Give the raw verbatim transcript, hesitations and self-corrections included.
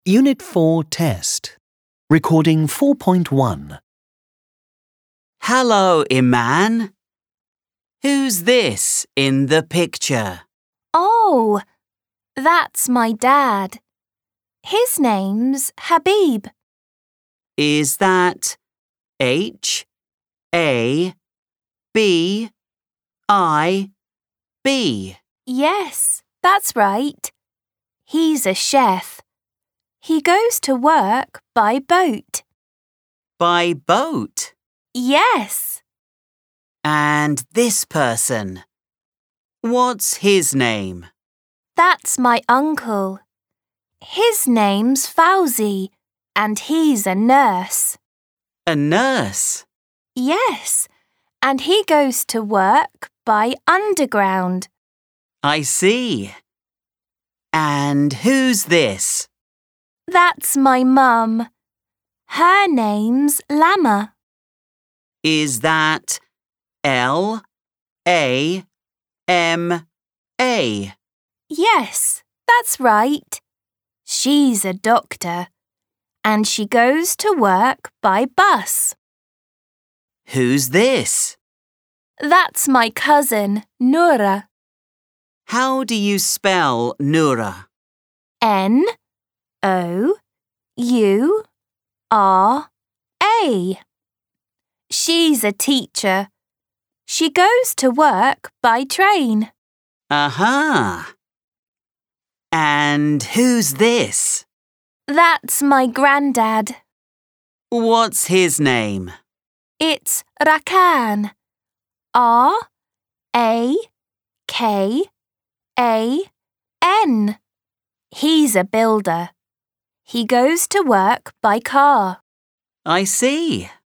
Unit four test. Recording four point one. Hello, Iman. Who's this in the picture? Oh, that's my dad. His name's Habib. Is that H A B I B? Yes, that's right. He's a chef. He goes to work by boat. By boat? Yes. And this person? What's his name? That's my uncle. His name's Fauzi, and he's a nurse. A nurse? Yes, and he goes to work by underground. I see. And who's this? That's my mum. Her name's Lama. Is that L A M A? Yes, that's right. She's a doctor, and she goes to work by bus. Who's this? That's my cousin, Noura. How do you spell Noura? N O U R A. She's a teacher. She goes to work by train. Aha! And who's this? That's my granddad. What's his name? It's Rakan. R A K A N. He's a builder. He goes to work by car. I see.